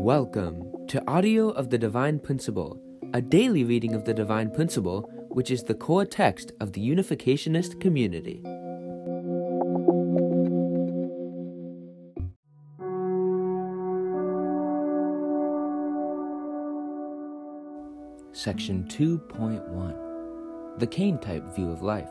Welcome to Audio of the Divine Principle, a daily reading of the Divine Principle, which is the core text of the Unificationist community. Section 2.1 The Cain-type View of Life.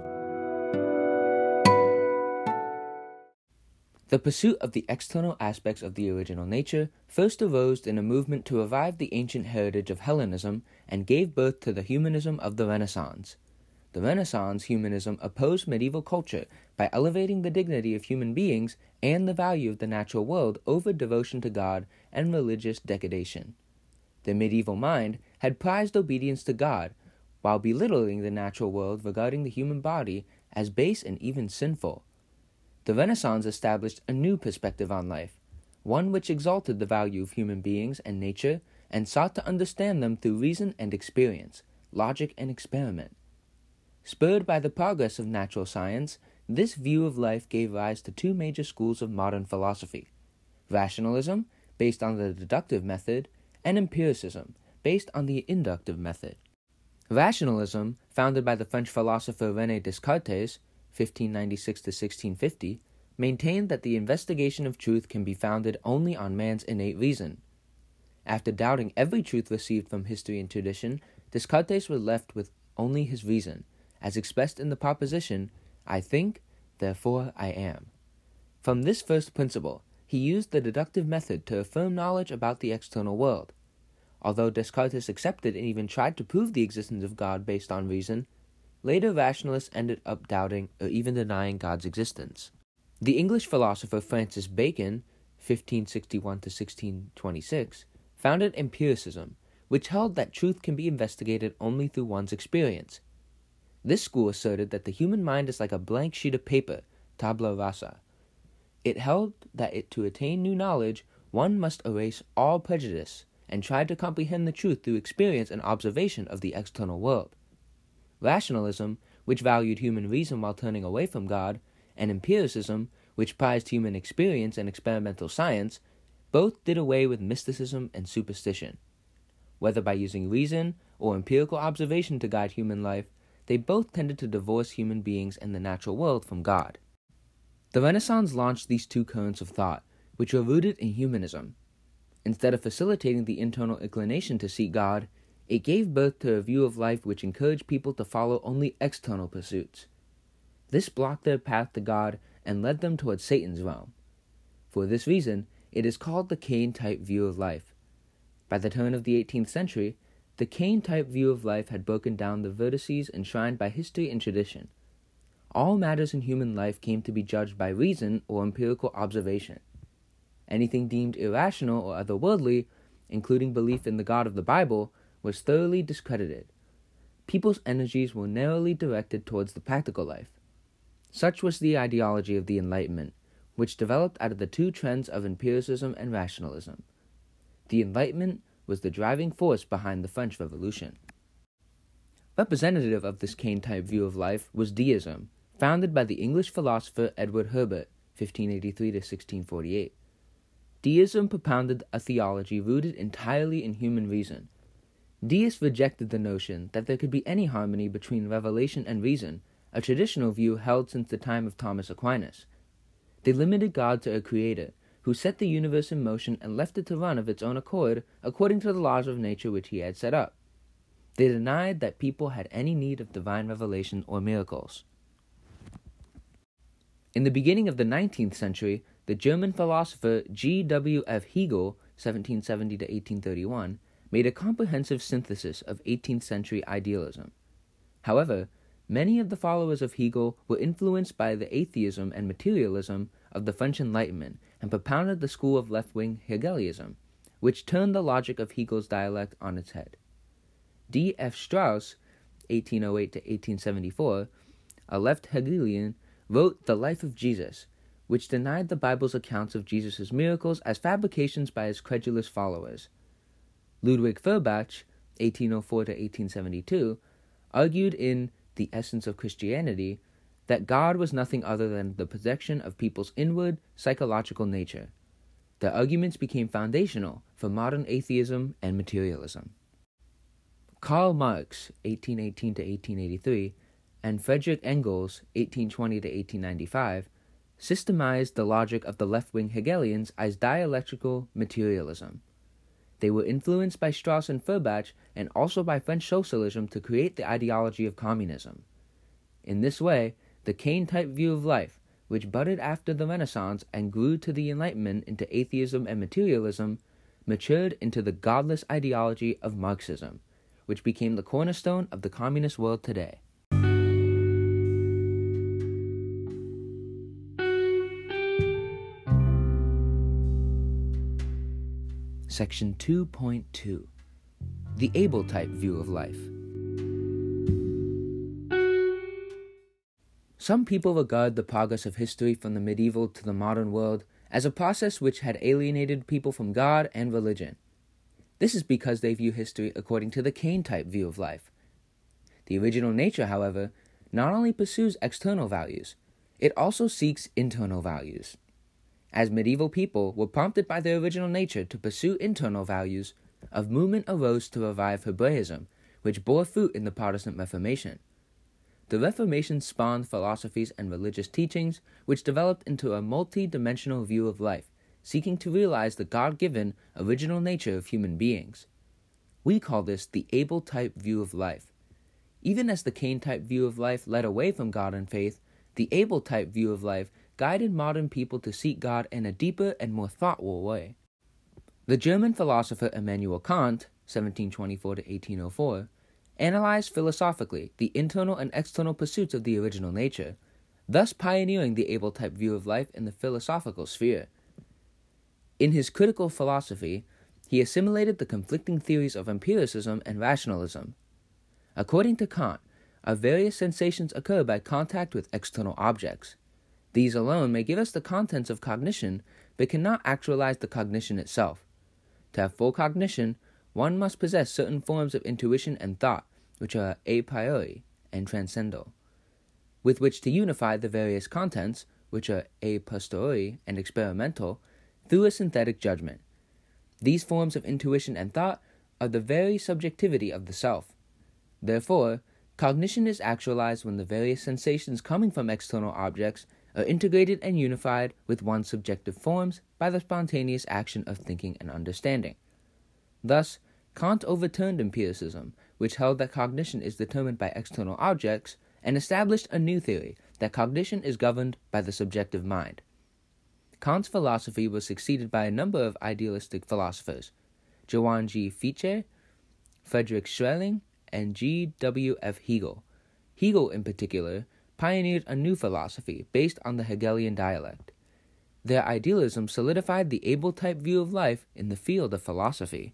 The pursuit of the external aspects of the original nature first arose in a movement to revive the ancient heritage of Hellenism and gave birth to the humanism of the Renaissance. The Renaissance humanism opposed medieval culture by elevating the dignity of human beings and the value of the natural world over devotion to God and religious degradation. The medieval mind had prized obedience to God, while belittling the natural world regarding the human body as base and even sinful. The Renaissance established a new perspective on life, one which exalted the value of human beings and nature and sought to understand them through reason and experience, logic and experiment. Spurred by the progress of natural science, this view of life gave rise to two major schools of modern philosophy: rationalism, based on the deductive method, and empiricism, based on the inductive method. Rationalism, founded by the French philosopher René Descartes, 1596 to 1650, maintained that the investigation of truth can be founded only on man's innate reason. After doubting every truth received from history and tradition, Descartes was left with only his reason, as expressed in the proposition, "I think, therefore I am." From this first principle, he used the deductive method to affirm knowledge about the external world. Although Descartes accepted and even tried to prove the existence of God based on reason, later rationalists ended up doubting or even denying God's existence. The English philosopher Francis Bacon, 1561 to 1626, founded empiricism, which held that truth can be investigated only through one's experience. This school asserted that the human mind is like a blank sheet of paper, tabula rasa. It held that to attain new knowledge, one must erase all prejudice and try to comprehend the truth through experience and observation of the external world. Rationalism, which valued human reason while turning away from God, and empiricism, which prized human experience and experimental science, both did away with mysticism and superstition. Whether by using reason or empirical observation to guide human life, they both tended to divorce human beings and the natural world from God. The Renaissance launched these two currents of thought, which were rooted in humanism. Instead of facilitating the internal inclination to seek God, it gave birth to a view of life which encouraged people to follow only external pursuits. This blocked their path to God and led them towards Satan's realm. For this reason, it is called the Cain-type view of life. By the turn of the 18th century, the Cain-type view of life had broken down the vertices enshrined by history and tradition. All matters in human life came to be judged by reason or empirical observation. Anything deemed irrational or otherworldly, including belief in the God of the Bible, was thoroughly discredited. People's energies were narrowly directed towards the practical life. Such was the ideology of the Enlightenment, which developed out of the two trends of empiricism and rationalism. The Enlightenment was the driving force behind the French Revolution. Representative of this Cain-type view of life was deism, founded by the English philosopher Edward Herbert, 1583 to 1648. Deism propounded a theology rooted entirely in human reason. Deists rejected the notion that there could be any harmony between revelation and reason, a traditional view held since the time of Thomas Aquinas. They limited God to a creator, who set the universe in motion and left it to run of its own accord according to the laws of nature which he had set up. They denied that people had any need of divine revelation or miracles. In the beginning of the 19th century, the German philosopher G. W. F. Hegel, 1770 to 1831, made a comprehensive synthesis of 18th century idealism. However, many of the followers of Hegel were influenced by the atheism and materialism of the French Enlightenment and propounded the school of left-wing Hegelianism, which turned the logic of Hegel's dialect on its head. D. F. Strauss, 1808 to 1874, a left Hegelian, wrote The Life of Jesus, which denied the Bible's accounts of Jesus' miracles as fabrications by his credulous followers. Ludwig Feuerbach, 1804 to 1872, argued in The Essence of Christianity that God was nothing other than the projection of people's inward psychological nature. Their arguments became foundational for modern atheism and materialism. Karl Marx, 1818 to 1883, and Friedrich Engels, 1820 to 1895, systemized the logic of the left-wing Hegelians as dialectical materialism. They were influenced by Strauss and Feuerbach and also by French socialism to create the ideology of communism. In this way, the Kane-type view of life, which budded after the Renaissance and grew to the Enlightenment into atheism and materialism, matured into the godless ideology of Marxism, which became the cornerstone of the communist world today. Section 2.2. The Abel-type view of life. Some people regard the progress of history from the medieval to the modern world as a process which had alienated people from God and religion. This is because they view history according to the Kane-type view of life. The original nature, however, not only pursues external values, it also seeks internal values. As medieval people were prompted by their original nature to pursue internal values, a movement arose to revive Hebraism, which bore fruit in the Protestant Reformation. The Reformation spawned philosophies and religious teachings which developed into a multi-dimensional view of life, seeking to realize the God-given original nature of human beings. We call this the Abel-type view of life. Even as the Kane-type view of life led away from God and faith, the Abel-type view of life guided modern people to seek God in a deeper and more thoughtful way. The German philosopher Immanuel Kant, 1724 to 1804, analyzed philosophically the internal and external pursuits of the original nature, thus pioneering the Abel-type view of life in the philosophical sphere. In his critical philosophy, he assimilated the conflicting theories of empiricism and rationalism. According to Kant, our various sensations occur by contact with external objects. These alone may give us the contents of cognition, but cannot actualize the cognition itself. To have full cognition, one must possess certain forms of intuition and thought, which are a priori and transcendental, with which to unify the various contents, which are a posteriori and experimental, through a synthetic judgment. These forms of intuition and thought are the very subjectivity of the self. Therefore, cognition is actualized when the various sensations coming from external objects are integrated and unified with one's subjective forms by the spontaneous action of thinking and understanding. Thus, Kant overturned empiricism, which held that cognition is determined by external objects, and established a new theory, that cognition is governed by the subjective mind. Kant's philosophy was succeeded by a number of idealistic philosophers, Johann G. Fichte, Friedrich Schelling, and G. W. F. Hegel. Hegel, in particular, pioneered a new philosophy based on the Hegelian dialect. Their idealism solidified the Abel-type view of life in the field of philosophy.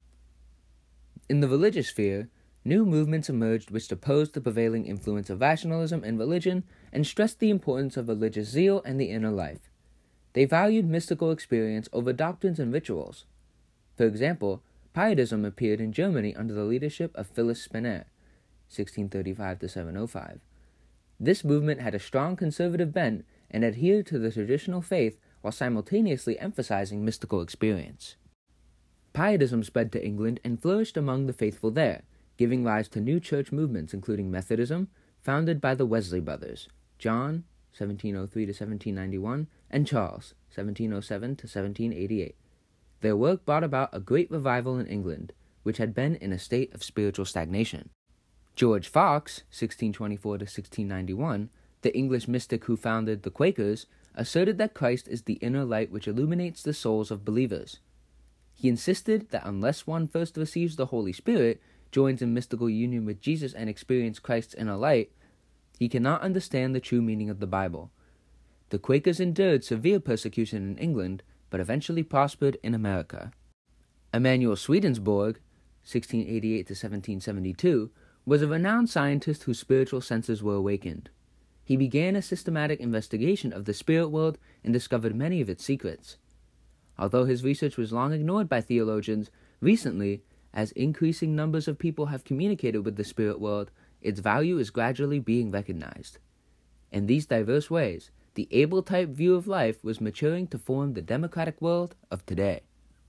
In the religious sphere, new movements emerged which opposed the prevailing influence of rationalism in religion and stressed the importance of religious zeal and the inner life. They valued mystical experience over doctrines and rituals. For example, Pietism appeared in Germany under the leadership of Phyllis Spener, 1635 to 705. This movement had a strong conservative bent and adhered to the traditional faith while simultaneously emphasizing mystical experience. Pietism spread to England and flourished among the faithful there, giving rise to new church movements including Methodism, founded by the Wesley brothers, John, 1703 to 1791, and Charles, 1707 to 1788. Their work brought about a great revival in England, which had been in a state of spiritual stagnation. George Fox, 1624 to 1691, the English mystic who founded the Quakers, asserted that Christ is the inner light which illuminates the souls of believers. He insisted that unless one first receives the Holy Spirit, joins in mystical union with Jesus, and experiences Christ's inner light, he cannot understand the true meaning of the Bible. The Quakers endured severe persecution in England, but eventually prospered in America. Emanuel Swedenborg, 1688 to 1772, was a renowned scientist whose spiritual senses were awakened. He began a systematic investigation of the spirit world and discovered many of its secrets. Although his research was long ignored by theologians, recently, as increasing numbers of people have communicated with the spirit world, its value is gradually being recognized. In these diverse ways, the Able-type view of life was maturing to form the democratic world of today.